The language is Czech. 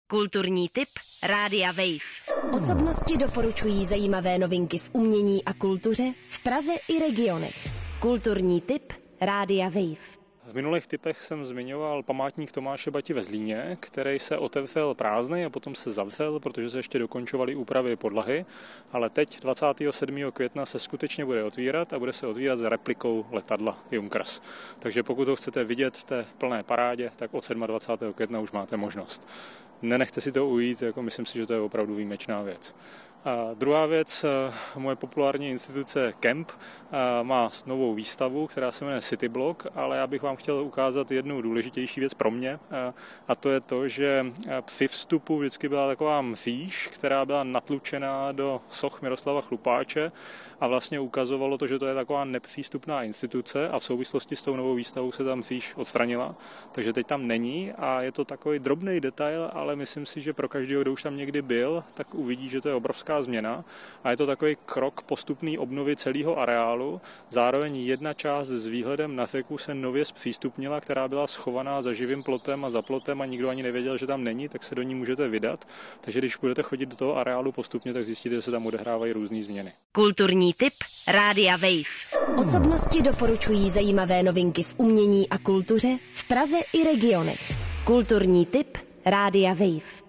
Kulturní tip Rádia Wave. Osobnosti doporučují zajímavé novinky v umění a kultuře v Praze i regionech. Kulturní tip Rádia Wave. V minulých tipech jsem zmiňoval památník Tomáše Bati ve Zlíně, který se otevřel prázdnej a potom se zavřel, protože se ještě dokončovaly úpravy podlahy, ale teď 27. května se skutečně bude otvírat a bude se otvírat s replikou letadla Junkers. Takže pokud ho chcete vidět v té plné parádě, tak od 27. května už máte možnost. Nenechte si to ujít, myslím si, že to je opravdu výjimečná věc. A druhá věc, moje populární instituce Kemp má novou výstavu, která se jmenuje City Block, ale já bych vám chtěl ukázat jednu důležitější věc pro mě, a to je to, že při vstupu vždycky byla taková mříž, která byla natlučená do soch Miroslava Chlupáče a vlastně ukazovalo to, že to je taková nepřístupná instituce a v souvislosti s tou novou výstavou se ta mříž odstranila, takže teď tam není a je to takový drobný detail, ale myslím si, že pro každého, kdo už tam někdy byl, tak uvidí, že to je obrovská změna a je to takový krok postupný obnovy celého areálu. Zároveň jedna část s výhledem na řeku se nově zpřístupnila, která byla schovaná za živým plotem a za plotem a nikdo ani nevěděl, že tam není, tak se do ní můžete vydat. Takže když budete chodit do toho areálu postupně, tak zjistíte, že se tam odehrávají různé změny. Kulturní tip Rádia Wave. Osobnosti doporučují zajímavé novinky v umění a kultuře v Praze i regionech. Kulturní tip Rádia Wave.